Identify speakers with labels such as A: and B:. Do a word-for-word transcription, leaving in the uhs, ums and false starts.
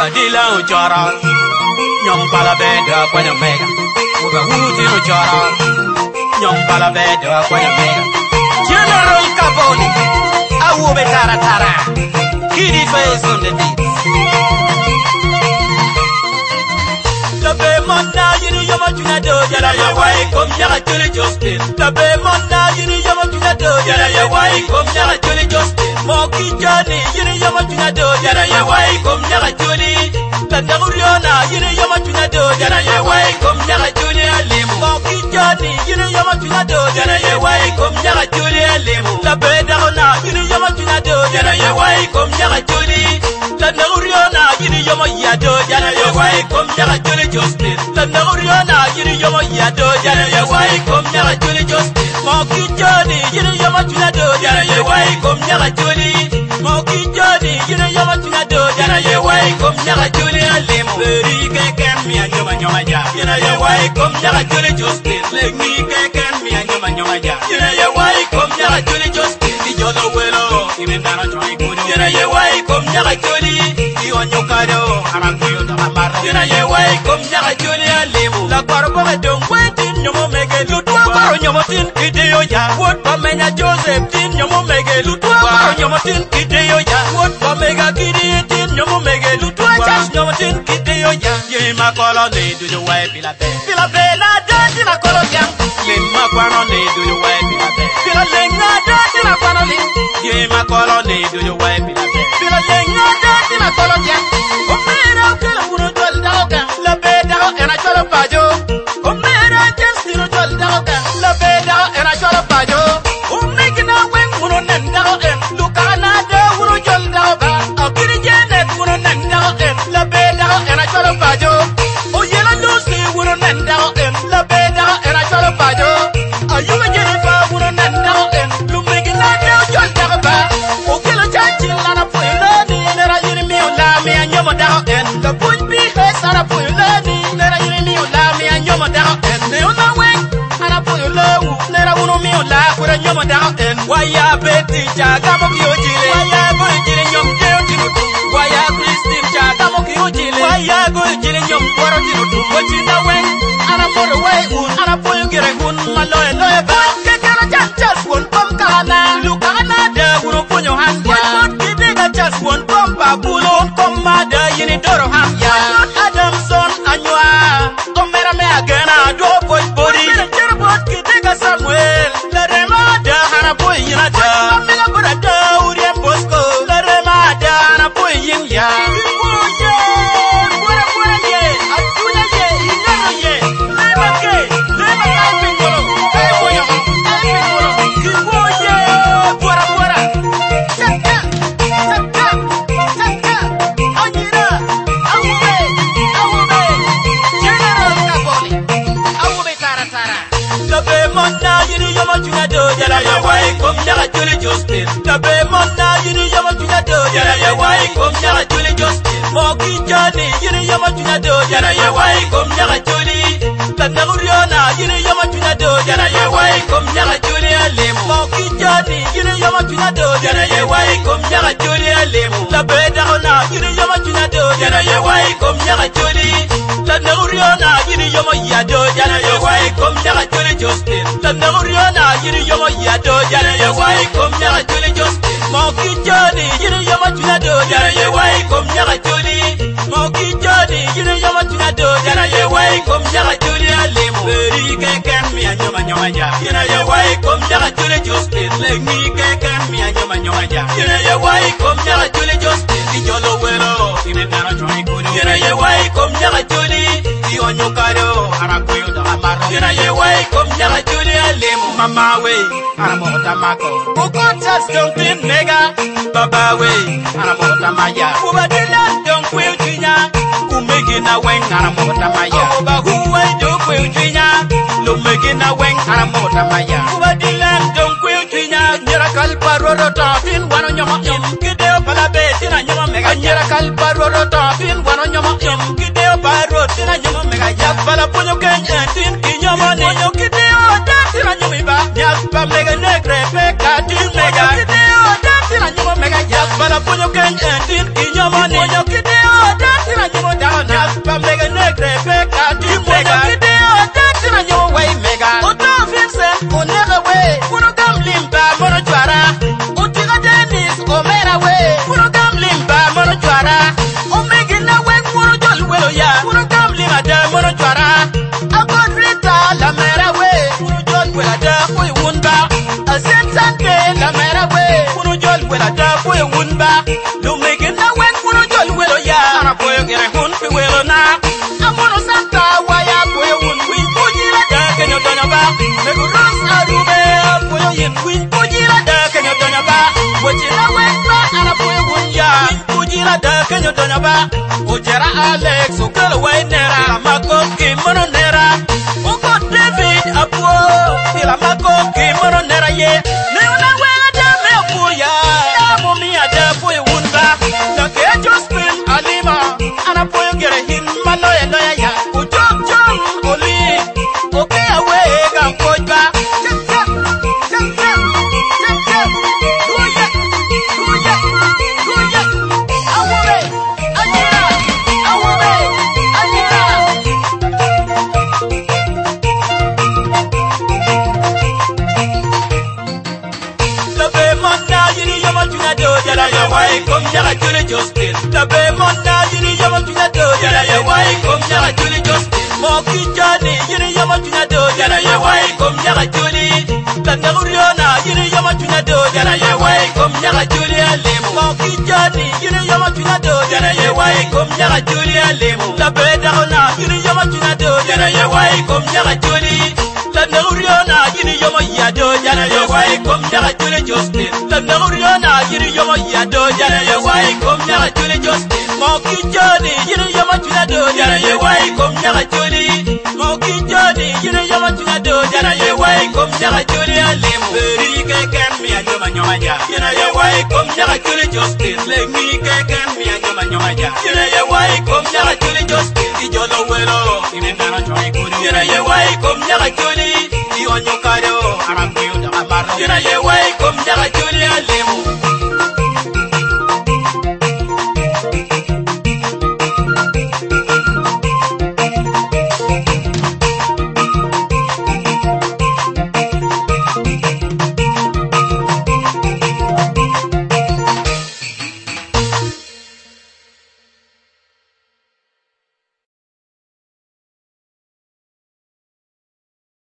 A: dila uchara nyom pala beda kwanya mega uga huti uchara nyom pala beda kwanya mega General Kaboni awu betara tara kidi face on the beat Tabe monna yini yama tuna do jala ya wai kom ya chuli Justin Tabe monna yini yama tuna do jala ya wai kom ya chuli Justin Moki jani yini yama tuna do jala ya wai kom ya chuli Tanda uriona yini yama tuna do jala ya wai kom ya chuli alim Moki jani yini yama tuna do jala ya wai kom ya chuli alim Tabe dagona yini yama tuna do jala ya wai kom ya chuli Tanda uriona yini yama ya do jala ya wai kom ya chuli Justin Tanda uriona yini yama ya do jala ya wai kom ya chuli Justin Moki jani yini yama tuna do jala ya wai kom ya chuli Moki jani yini yama tuna do jala ya wai kom ya chuli alim Beri keken mi anyoma nyoma ja Yina ya wai kom ya chuli Justin Lengi keken mi anyoma nyoma ja Yina ya wai kom ya chuli Justin Di jodo welo imendana choi kudu Yina ya wai kom ya chuli Di onyokado aranguyo tamamar Yina ya wai kom ya chuli alim La kwarbo gedong wetin nyomo mege Lutwa kwaro nyomo tin kideyo ya Wot pamenya Joseph tin nyomo mege Lutwa kwaro nyomo tin kideyo ya Wot pamega kidi tin nyomo mege Lutwa chas nyomo tin kideyo ya Ye makolo ne duyo wai pila be Pila be la dati na kolo yang Ye makwano ne duyo wai pila be Pila lenga dati na kwano li Ye makolo ne duyo wai pila be Pila lenga dati na kolo yang Omera ukela uno jol daoga La be dao ena cholo pajo Omera jensiro jol daoga La be dao ena cholo pajo Omegina wen uno nendao en Lukana de uno jol daoga Akiri jenet uno nendao en La be dao ena cholo pajo Oyela lusi uno nendao en La be dao ena cholo pajo Ayuga jenifa uno nendao en Lumegina de jol daoga Okela chachi lana puyo ni Nera yiri mi ula mi anyomo dao en La punj bi hes ana puyo ni Nera yiri mi ula mi anyomo dao en Ne una wen ana puyo lewu Nera uno mi ula kura nyomo dao en Waya beti chaga mo kiyo jile Waya guri jile nyom jeo tinutu Waya Christine chaga mo kiyo jile Waya guri jile nyom kwaro tinutu Wachina wen ana poro wey un Ana puyo gire un maloe loe ba Kekero chanchas won pom kahana Lukana de uno punyo hanja Wachot kidega chas won pom babulo Un komada yini doro hanja Wachot Adamson anywa Omera me agena do boy body Jerbot kidega Samuel Lerema da hana boy yina da Omega gura da urien Bosco Lerema da hana boy yin ya Kiboye Bura bura ye Atunya ye Inano ye Lema ke Lema kai pingolo Kai boyo Kai pingolo Kiboye Bura bura Chaka Chaka Chaka Anyira Awube Awube General Kaboni Awube tara tara Tabe monna yini yama tuna do jala ya wai kom ya chuli Justin Tabe monna yini yama tuna do jala ya wai kom ya chuli Justin Moki jani yini yama tuna do jala ya wai kom ya chuli Tanda uriona yini yama tuna do jala ya wai kom ya chuli alim Moki jani yini yama tuna do jala ya wai kom ya chuli alim Tabe dagona yini yama tuna do jala ya wai kom ya chuli Tanda uriona yini yama ya do jala ya wai kom ya chuli Justin Tanda uriona yini yama ya do jala ya wai kom ya chuli Justin Moki jani yini yama tuna do jala ya wai kom ya chuli Moki jani yini yama tuna do jala ya wai kom ya chuli alim Beri keken mi anyoma nyoma ja Yina ya wai kom ya chuli Justin Lengi keken mi anyoma nyoma ja Yina ya wai kom ya chuli Justin Di jolo welo imendana choi kudu Yina ya wai kom ya chuli Di onyokado aranguyo tamamar Yina ya wai kom ya chuli alim Mama we aramota mako Ukotas don't pin mega Baba we aramota maya Ubadila don't quill jinya Umegina wen aramota maya Oba huwe don't quill jinya Lumegina wen aramota maya Ubadila don't quill jinya Nyera kalpa roro tafin wano nyoma im Kideo palabe tina nyoma mega Nyera kalpa roro tafin wano nyoma im Kideo paro tina nyoma mega Yak pala punyo kenya tin kinyoma ni Punyo kideo da tina nyoma iba Nyak pa mega negre peka tin mega Kideo da tina nyoma mega Yak pala punyo kenya tin kinyoma ni Punyo kideo da tina ba ojera Alex okelo way nera mako ki mono nera oko David apo ila mako ki mono nera ye ne una wela da me apo ya mo mi ada po e wunda da ke Jospin Alima ana po gere hin malo ya lo ya o jom jom oli okay awe ga po ba Kom nyaga Julie Jospin tabe monna yini yama tunya do yala ye wai kom nyaga Julie Jospin mo ki jani yini yama tunya do yala ye wai kom nyaga Julie tanda uriona yini yama tunya do yala ye wai kom nyaga Julie alim mo ki jani yini yama tunya do yala ye wai kom nyaga Julie alim tabe daona yini yama tunya do yala ye wai kom nyaga Julie tanda uriona yini yama yado yala ye wai kom nyaga Julie Jospin tanda uriona yini yama yado yala ye wai kom nyaga Julie Jospin mo ki jani yini yama tunya do yala ye wai kom nyaga Julie mo ki jani yini yama tunya do yala ye wai kom nyaga Julie alim beri ke ken mi anyoma nyoma ja yala ye wai kom nyaga Julie Jospin le mi ke ken mi anyoma nyoma ja yala ye wai kom nyaga Julie Jospin di jolo welo ine nana choi kuri yala ye wai kom nyaga Julie di onyo kado aram biu da amaro yala ye